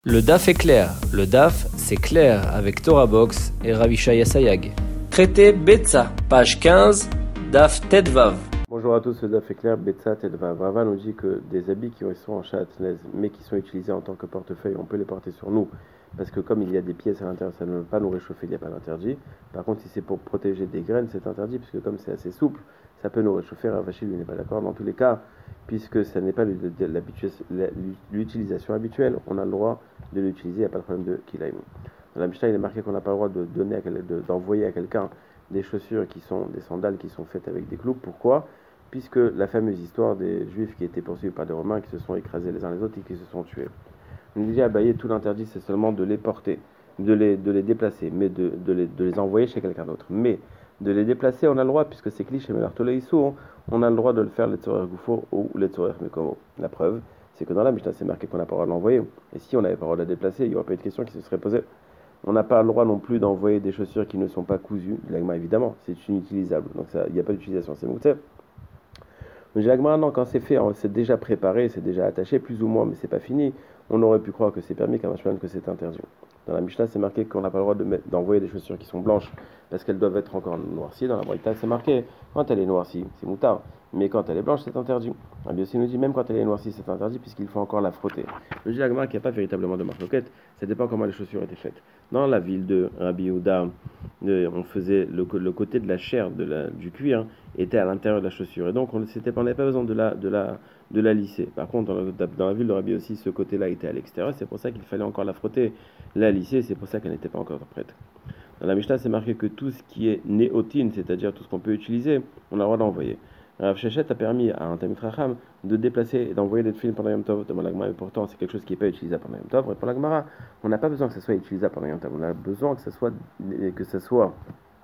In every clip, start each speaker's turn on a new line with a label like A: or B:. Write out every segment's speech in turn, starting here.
A: Le DAF est clair. Le DAF, c'est clair avec Torah Box et Ravishaya Sayag. Traité Betsa, page 15, DAF Tedvav.
B: Bonjour à tous, le DAF est clair, Betsa Tedvav. Rava nous dit que des habits qui sont en chatelaise, mais qui sont utilisés en tant que portefeuille, on peut les porter sur nous. Parce que comme il y a des pièces à l'intérieur, ça ne veut pas nous réchauffer, il n'y a pas d'interdit. Par contre, si c'est pour protéger des graines, c'est interdit, puisque comme c'est assez souple, ça peut nous réchauffer. Ravashi, lui, n'est pas d'accord. Dans tous les cas, puisque ça n'est pas l'utilisation habituelle, on a le droit de l'utiliser, il n'y a pas de problème de kilaïm. Dans la Mishnah, il est marqué qu'on n'a pas le droit d'envoyer à quelqu'un des chaussures qui sont des sandales qui sont faites avec des clous. Pourquoi ? Puisque la fameuse histoire des Juifs qui étaient poursuivis par des Romains, qui se sont écrasés les uns les autres et qui se sont tués. On dit à Abaye, tout l'interdit, c'est seulement de les porter, de les déplacer, mais de les envoyer chez quelqu'un d'autre. Mais de les déplacer, on a le droit, puisque c'est cliché, mais l'artoleïsou, on a le droit de le faire les tzorer goufo ou les tzorer mekomo. La preuve, c'est que dans la Mishnah, c'est marqué qu'on n'a pas le droit de l'envoyer. Et si on n'avait pas le droit de la déplacer, il n'y aurait pas eu de question qui se serait posée. On n'a pas le droit non plus d'envoyer des chaussures qui ne sont pas cousues. L'agma, évidemment, c'est inutilisable. Donc il n'y a pas d'utilisation. C'est mouté. Mais l'agma, non, quand c'est fait, c'est déjà préparé, c'est déjà attaché, plus ou moins, mais c'est pas fini. On aurait pu croire que c'est permis, que c'est interdit. Dans la Mishnah, c'est marqué qu'on n'a pas le droit d'envoyer des chaussures qui sont blanches parce qu'elles doivent être encore noircies. Dans la Braïta, c'est marqué quand elle est noircie, c'est moutard. Mais quand elle est blanche, c'est interdit. Rabbi Yossi nous dit même quand elle est noircie, c'est interdit puisqu'il faut encore la frotter. Le Gilagma qui n'a pas véritablement de marloquette, ça dépend comment les chaussures étaient faites. Dans la ville de Rabbi Yehuda, on faisait le côté de la chair du cuir était à l'intérieur de la chaussure et donc on n'avait pas besoin de la lisser. Par contre, dans la ville de Rabbi Yossi, ce côté-là était à l'extérieur, c'est pour ça qu'il fallait encore la frotter, la lisser, c'est pour ça qu'elle n'était pas encore prête. Dans la Mishnah, c'est marqué que tout ce qui est néotine, c'est-à-dire tout ce qu'on peut utiliser, on a le droit d'envoyer. Rav Shechet a permis à un Talmid Chacham de déplacer et d'envoyer des tefilin pendant Yom Tov. Demande l'Agmara, et pourtant c'est quelque chose qui n'est pas utilisable pendant Yom Tov. Répond l'Agmara, on n'a pas besoin que ça soit utilisable pendant Yom Tov. On a besoin que ça soit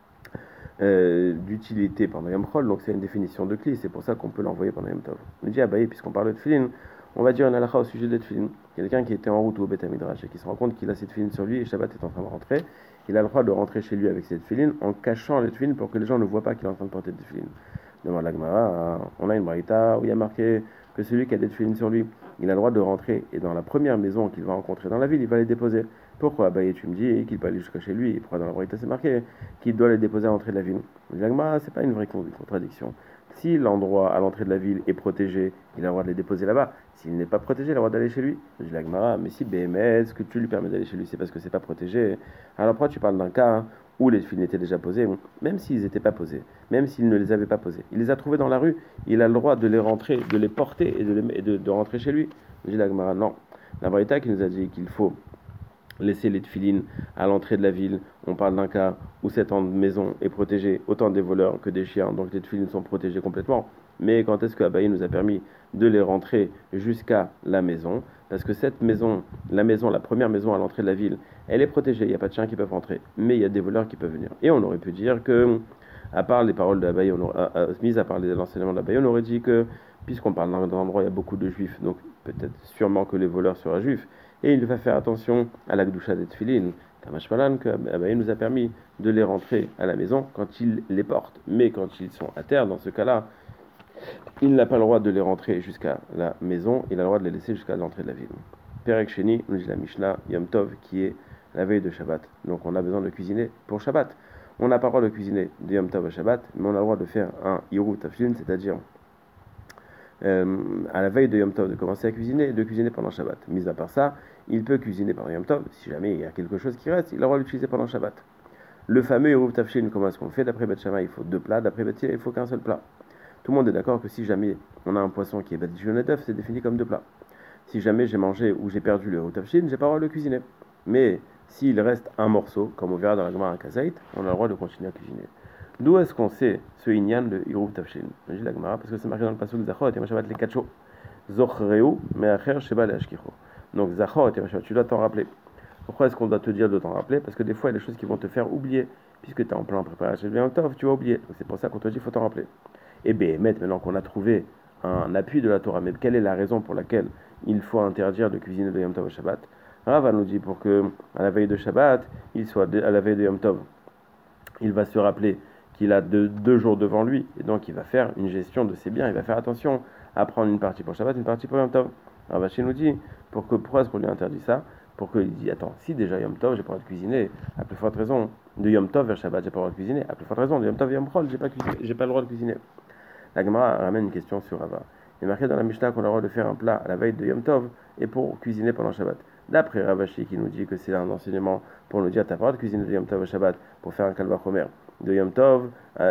B: d'utilité pendant Yom Chol, donc c'est une définition de cli, c'est pour ça qu'on peut l'envoyer pendant Yom Tov. On dit, puisqu'on parle de tefilin, on va dire un halakha au sujet des tefilin. Quelqu'un qui était en route au Beth Midrash et qui se rend compte qu'il a ses tefilin sur lui et Shabbat est en train de rentrer, il a le droit de rentrer chez lui avec ses tefilin en cachant les tefilin pour que les gens ne voient pas qu'il est en train de porter des tefilin. Demande la Gemara, on a une braïta où il y a marqué que celui qui a des tefilin sur lui, il a le droit de rentrer et dans la première maison qu'il va rencontrer dans la ville, il va les déposer. Pourquoi ? Tu me dis qu'il peut aller jusqu'à chez lui. Et pourquoi dans la braïta c'est marqué qu'il doit les déposer à l'entrée de la ville ? La Gemara, c'est pas une vraie contradiction. Si l'endroit à l'entrée de la ville est protégé, il a le droit de les déposer là-bas. S'il n'est pas protégé, il a le droit d'aller chez lui. Je dis la Gemara, mais si BMS, ce que tu lui permets d'aller chez lui, c'est parce que c'est pas protégé. Alors pourquoi tu parles d'un cas où les tefilin étaient déjà posés, même s'ils n'étaient pas posés, même s'il ne les avait pas posés, il les a trouvés dans la rue, il a le droit de les rentrer, de les porter et de rentrer chez lui. Je dis la Gemara, non. La Braïta qui nous a dit qu'il faut laisser les tefilin à l'entrée de la ville, on parle d'un cas où cette maison est protégée autant des voleurs que des chiens, donc les tefilin sont protégés complètement. Mais quand est-ce que Abaye nous a permis de les rentrer jusqu'à la maison ? Parce que cette maison, la première maison à l'entrée de la ville, elle est protégée, il n'y a pas de chiens qui peuvent rentrer, mais il y a des voleurs qui peuvent venir. Et on aurait pu dire que, à part les paroles d'Abaye, mis à part l'enseignement d'Abaye, on aurait dit que, puisqu'on parle d'un endroit où il y a beaucoup de juifs, donc peut-être sûrement que les voleurs seraient juifs, et il va faire attention à la gdoucha des tefilin, Kamashmalan, que Abaye nous a permis de les rentrer à la maison quand il les porte. Mais quand ils sont à terre, dans ce cas-là, il n'a pas le droit de les rentrer jusqu'à la maison, il a le droit de les laisser jusqu'à l'entrée de la ville. Perek Sheni, nous dit la Mishnah, Yom Tov, qui est la veille de Shabbat. Donc on a besoin de cuisiner pour Shabbat. On n'a pas le droit de cuisiner de Yom Tov à Shabbat, mais on a le droit de faire un Hiru Tafshin, c'est-à-dire à la veille de Yom Tov, de commencer à cuisiner et de cuisiner pendant Shabbat. Mis à part ça, il peut cuisiner pendant Yom Tov, si jamais il y a quelque chose qui reste, il a le droit de l'utiliser pendant Shabbat. Le fameux Hiru Tafshin, comment est-ce qu'on fait ? D'après Beth Shammai, il faut 2 plats, d'après Beth Hillel, il faut qu'un seul plat. Tout le monde est d'accord que si jamais on a un poisson qui est badigeonné d'œuf, c'est défini comme 2 plats. Si jamais j'ai mangé ou j'ai perdu le routafshin, j'ai pas le droit de le cuisiner. Mais s'il reste un morceau, comme on verra dans la Gemara à Kazait, on a le droit de continuer à cuisiner. D'où est-ce qu'on sait ce inyan de Hiru Tafshin ? Je dis la Gemara parce que c'est marqué dans le pasuk Zachor et Mashabat les Kacho. Zochreu me'acher sheba le'ashkicho. Donc Zachor et Mashabat, tu dois t'en rappeler. Pourquoi est-ce qu'on doit te dire de t'en rappeler ? Parce que des fois il y a des choses qui vont te faire oublier. Puisque tu es en plein préparation de Yom Tov, tu vas oublier. Donc c'est pour ça qu'on te dit qu'il faut t'en rappeler. Et maintenant qu'on a trouvé un appui de la Torah, mais quelle est la raison pour laquelle il faut interdire de cuisiner de Yom Tov au Shabbat ? Rava nous dit pour que à la veille de Shabbat, il soit à la veille de Yom Tov, il va se rappeler qu'il a 2 jours devant lui, et donc il va faire une gestion de ses biens, il va faire attention à prendre une partie pour Shabbat, une partie pour Yom Tov. Ravashi nous dit pourquoi est-ce qu'on lui interdit ça ? pour qu'il dise, attends, si déjà Yom Tov, j'ai pas le droit de cuisiner, à plus forte raison, de Yom Tov vers Shabbat, j'ai pas le droit de cuisiner, à plus forte raison, de Yom Tov vers Yom Chol, j'ai pas le droit de cuisiner. La Gemara ramène une question sur Rava. Il est marqué dans la Mishnah qu'on a le droit de faire un plat à la veille de Yom Tov et pour cuisiner pendant Shabbat. D'après Ravashi qui nous dit que c'est un enseignement pour nous dire t'as pas le droit de cuisiner de Yom Tov au Shabbat pour faire un kalva chomer de Yom Tov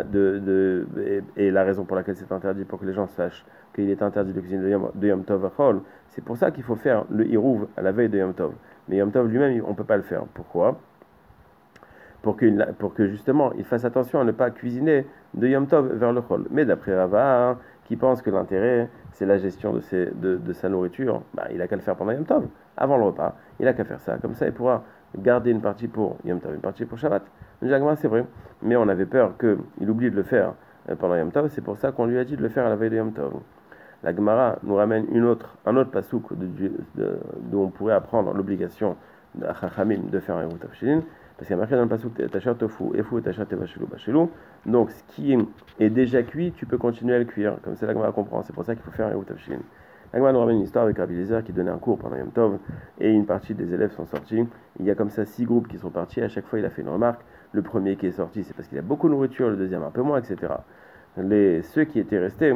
B: et la raison pour laquelle c'est interdit pour que les gens sachent qu'il est interdit de cuisiner de Yom Tov à Chol, c'est pour ça qu'il faut faire le Hirouv à la veille de Yom Tov. Mais Yom Tov lui-même on peut pas le faire. Pourquoi? Pour que justement il fasse attention à ne pas cuisiner de Yom Tov vers le Chol. Mais d'après Rava, hein, qui pense que l'intérêt c'est la gestion de sa nourriture, il a qu'à le faire pendant Yom Tov, avant le repas, il a qu'à faire ça, comme ça il pourra garder une partie pour Yom Tov, une partie pour Shabbat. C'est vrai, mais on avait peur qu'il oublie de le faire pendant Yom Tov, c'est pour ça qu'on lui a dit de le faire à la veille de Yom Tov. La Gemara nous ramène un autre pasouk d'où on pourrait apprendre l'obligation de Chachamim de faire un Eruv Tavshilin, parce qu'il y a marqué dans le pasuk Tacher Tofu, Efu, Tacher Tevashelu, Bashelu. Donc ce qui est déjà cuit, tu peux continuer à le cuire. Comme ça, la Gemara comprend. C'est pour ça qu'il faut faire un Eruv Tavshilin. La Gemara nous ramène une histoire avec Rabbi Eliezer qui donnait un cours pendant Yom Tov et une partie des élèves sont sortis. Il y a comme ça 6 groupes qui sont partis. À chaque fois, il a fait une remarque. Le premier qui est sorti, c'est parce qu'il a beaucoup de nourriture. Le deuxième, un peu moins, etc. Ceux qui étaient restés,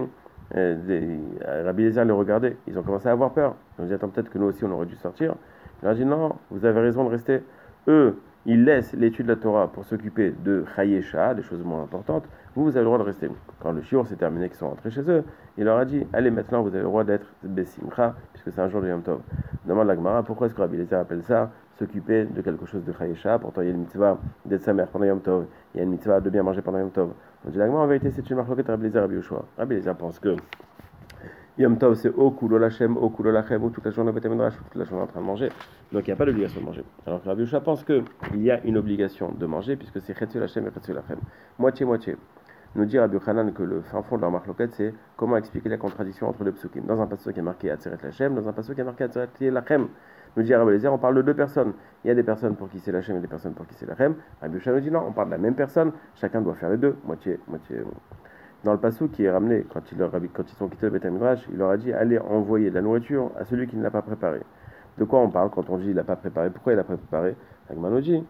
B: Rabbi Eliezer les regardait. Ils ont commencé à avoir peur. Ils ont dit attends, peut-être que nous aussi on aurait dû sortir. Il leur a dit non, vous avez raison de rester. Eux, ils laissent l'étude de la Torah pour s'occuper de Chayesha, des choses moins importantes. Vous avez le droit de rester. Quand le shiur s'est terminé, qu'ils sont rentrés chez eux, il leur a dit allez, maintenant vous avez le droit d'être Bessimcha, puisque c'est un jour de Yom Tov. Demande la Gemara pourquoi est-ce que Rabbi Eliezer appelle ça s'occuper de quelque chose de Chayesha. Pourtant, il y a une mitzvah d'être sa mère pendant Yom Tov, il y a une mitzvah de bien manger pendant Yom Tov. On dit la Gemara en vérité, c'est une marloquette Rabbi Eliezer, Rabbi Yoshua. Rabbi Eliezer pense que Yom Tov, c'est au kulo lachem, au kulo lachem, ou toute la journée au Beth Midrash, ou toute la journée en train de manger. Donc il n'y a pas d'obligation de manger. Alors que Rabbi Yoshua pense qu'il y a une obligation de manger, puisque c'est chetzu lachem et chetzu lachem. Moitié-moitié. Nous dit Rabbi Yochanan que le fin fond de leur marloquette, c'est comment expliquer la contradiction entre les psukim. Dans un passage qui est marqué Atzeret lachem, dans un passage qui est marqué Atzeret lachem. Nous dit Rabbi Eliezer, on parle de deux personnes. Il y a des personnes pour qui c'est lachem et des personnes pour qui c'est lachem. Rabbi Yochanan nous dit non, on parle de la même personne, chacun doit faire les deux, moitié. Dans le passage qui est ramené, quand ils sont quittés le Beth Midrash, il leur a dit allez envoyer de la nourriture à celui qui ne l'a pas préparé. De quoi on parle quand on dit il n'a pas préparé? Pourquoi il n'a pas préparé? Agmano dit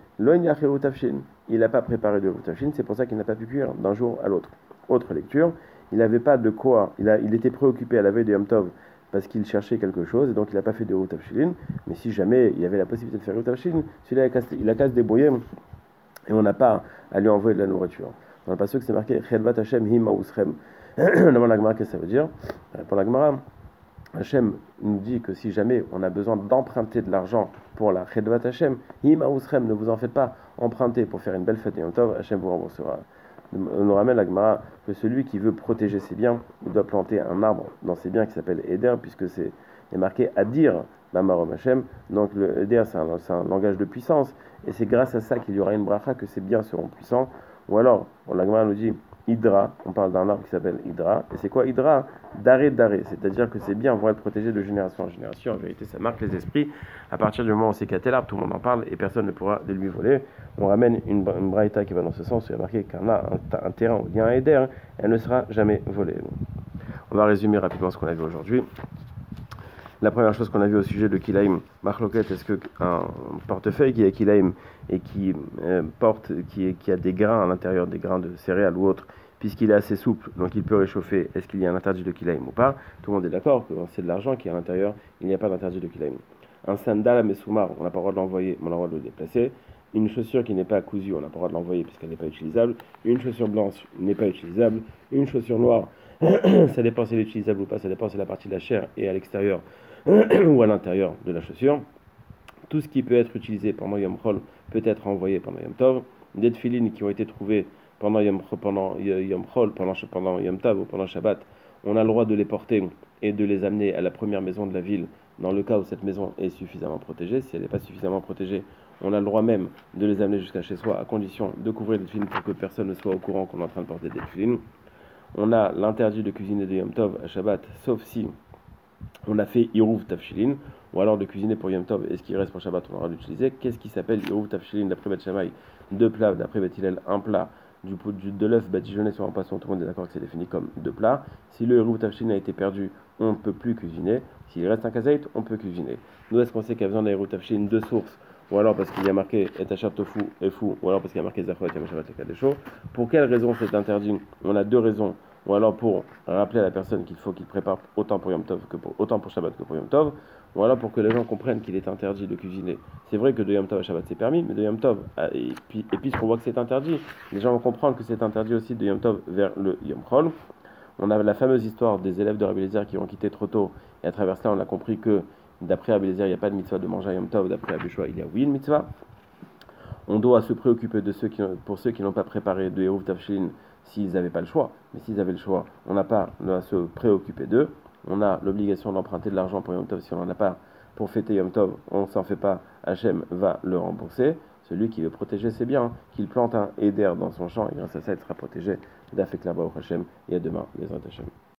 B: il n'a pas préparé de Eruv Tavshin, c'est pour ça qu'il n'a pas pu cuire d'un jour à l'autre. Autre lecture, il n'avait pas de quoi, il était préoccupé à la veille de Yom Tov parce qu'il cherchait quelque chose et donc il n'a pas fait de Eruv Tavshin. Mais si jamais il avait la possibilité de faire Eruv Tavshin, il a qu'à se débrouiller et on n'a pas à lui envoyer de la nourriture. Dans le passage, c'est marqué Chelvat Hashem hi ma'usrem. Demande la Gemara qu'est-ce que ça veut dire. Pour la Gemara, Hashem nous dit que si jamais on a besoin d'emprunter de l'argent pour la Chelvat Hashem hi ma'usrem, ne vous en faites pas emprunter pour faire une belle fête et Yom Tov, Hashem vous remboursera. On nous ramène la Gemara que celui qui veut protéger ses biens, il doit planter un arbre dans ses biens qui s'appelle Eder, puisque il est marqué Adir Bamarom Hashem. Donc le Eder c'est un langage de puissance et c'est grâce à ça qu'il y aura une bracha que ces biens seront puissants. Ou alors, la Gemara nous dit Hydra, on parle d'un arbre qui s'appelle Hydra. Et c'est quoi Hydra? Daré, c'est-à-dire que ces biens vont être protégés de génération en génération. En vérité, ça marque les esprits. À partir du moment où on sait qu'il y a tel arbre, tout le monde en parle et personne ne pourra de lui voler. On ramène une braïta qui va dans ce sens, où il y a marqué qu'un un terrain où il y a un Eder, elle ne sera jamais volée. On va résumer rapidement ce qu'on a vu aujourd'hui. La première chose qu'on a vu au sujet de Kilaim, Marloquette, est-ce qu'un portefeuille qui est Kilaim et qui a des grains à l'intérieur, des grains de céréales ou autres, puisqu'il est assez souple, donc il peut réchauffer, est-ce qu'il y a un interdit de Kilaim ou pas? Tout le monde est d'accord que c'est de l'argent qui est à l'intérieur, il n'y a pas d'interdit de Kilaim. Un sandal à Messoumar, on n'a pas le droit de l'envoyer, mais on a le droit de le déplacer. Une chaussure qui n'est pas cousue, on n'a pas le droit de l'envoyer puisqu'elle n'est pas utilisable. Une chaussure blanche n'est pas utilisable. Une chaussure noire, ça dépend si elle est utilisable ou pas, ça dépend si la partie de la chair est à l'extérieur ou à l'intérieur de la chaussure. Tout ce qui peut être utilisé pendant Yom Chol peut être envoyé pendant Yom Tov. Des tefilines qui ont été trouvées pendant Yom Chol, pendant Yom Tov ou pendant Shabbat, on a le droit de les porter et de les amener à la première maison de la ville dans le cas où cette maison est suffisamment protégée. Si elle n'est pas suffisamment protégée, on a le droit même de les amener jusqu'à chez soi à condition de couvrir les tefilines pour que personne ne soit au courant qu'on est en train de porter des tefilines. On a l'interdit de cuisiner de Yom Tov à Shabbat, sauf si on a fait Hirouv Tavshilin, ou alors de cuisiner pour Yom Tov, et ce qui reste pour Shabbat, on aura l'utiliser. Qu'est-ce qui s'appelle Hirouv Tavshilin d'après Beth Shammai? Deux plats, d'après Beth Hillel, un plat de l'œuf badigeonné sur un poisson, tout le monde est d'accord que c'est défini comme 2 plats. Si le Eruv Tafshin a été perdu, on ne peut plus cuisiner. S'il reste un kazait, on peut cuisiner. Nous, est-ce qu'on sait qu'il y a besoin d'un Eruv Tafshin de source, ou alors parce qu'il y a marqué et Achar Tofu et Fou, ou alors parce qu'il y a marqué Zachot et Mashavat et Kadesho? Pour quelle raison c'est interdit? On a 2 raisons. Ou alors pour rappeler à la personne qu'il faut qu'il prépare autant pour Yom Tov autant pour Shabbat que pour Yom Tov, ou alors pour que les gens comprennent qu'il est interdit de cuisiner. C'est vrai que de Yom Tov à Shabbat c'est permis, mais de Yom Tov, et puisqu'on voit que c'est interdit, les gens vont comprendre que c'est interdit aussi de Yom Tov vers le Yom Chol. On a la fameuse histoire des élèves de Rabbi Eliezer qui vont quitter trop tôt, et à travers cela on a compris que d'après Rabbi Eliezer il n'y a pas de mitzvah de manger à Yom Tov, d'après Rabbi Shua il y a oui une mitzvah. On doit se préoccuper de pour ceux qui n'ont pas préparé de Eruv Tafshin s'ils n'avaient pas le choix. Mais s'ils avaient le choix, on n'a pas à se préoccuper d'eux. On a l'obligation d'emprunter de l'argent pour Yom Tov si on n'en a pas pour fêter Yom Tov. On ne s'en fait pas, Hachem va le rembourser. Celui qui veut protéger ses biens, qu'il plante un éder dans son champ, et grâce à ça, il sera protégé. D'Afek Laba au Hachem, et à demain, les Hachem.